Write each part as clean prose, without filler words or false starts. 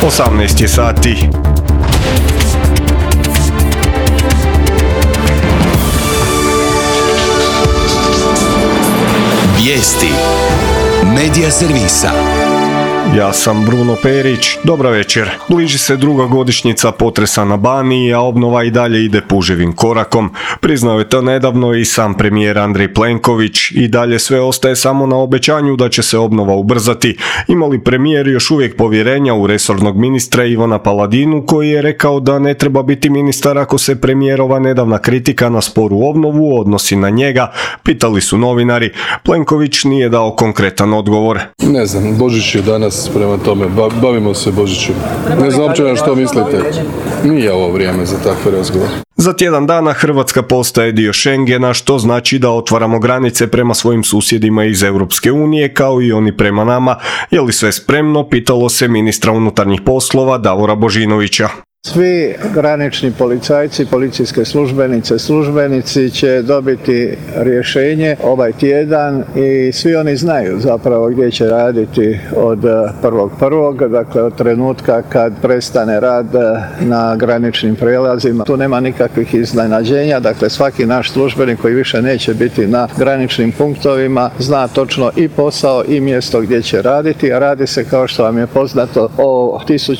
18 je sati. Vijesti Medija servisa. Ja sam Bruno Perić, dobra večer. Bliži se druga godišnjica potresa na Baniji, a obnova i dalje ide puževim korakom. Priznao je to nedavno i sam premijer Andrej Plenković. I dalje sve ostaje samo na obećanju da će se obnova ubrzati. Ima li premijer još uvijek povjerenja u resornog ministra Ivana Paladinu, koji je rekao da ne treba biti ministar ako se premijerova nedavna kritika na sporu obnovu odnosi na njega, pitali su novinari. Plenković nije dao konkretan odgovor. Ne znam, Božić je danas, prema tome, bavimo se Božićem. Ne znam uopće na što mislite. Nije ovo vrijeme za takve razgovore. Za tjedan dana Hrvatska postaje dio Schengena, što znači da otvaramo granice prema svojim susjedima iz Europske unije, kao i oni prema nama. Je li sve spremno, pitalo se ministra unutarnjih poslova Davora Božinovića. Svi granični policajci, policijske službenice, službenici će dobiti rješenje ovaj tjedan i svi oni znaju zapravo gdje će raditi od 1.1., dakle od trenutka kad prestane rad na graničnim prijelazima. Tu nema nikakvih iznenađenja, dakle svaki naš službenik koji više neće biti na graničnim punktovima zna točno i posao i mjesto gdje će raditi, a radi se, kao što vam je poznato, o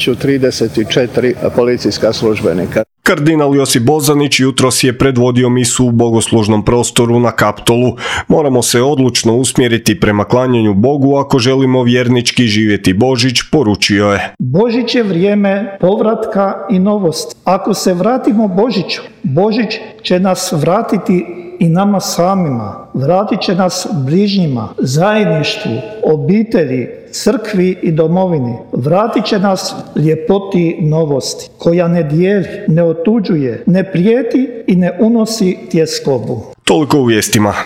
1034 policijska službenika. Kardinal Josip Bozanić jutros je predvodio misu u bogoslužnom prostoru na Kaptolu. Moramo se odlučno usmjeriti prema klanjanju Bogu ako želimo vjernički živjeti Božić, poručio je. Božić je vrijeme povratka i novosti. Ako se vratimo Božiću, Božić će nas vratiti i nama samima. Vratit će nas bližnjima, zajedništvu, obitelji, crkvi i domovini. Vratit će nas ljepoti novosti, koja ne dijeli, ne otuđuje, ne prijeti i ne unosi tjeskobu. Toliko u vijestima.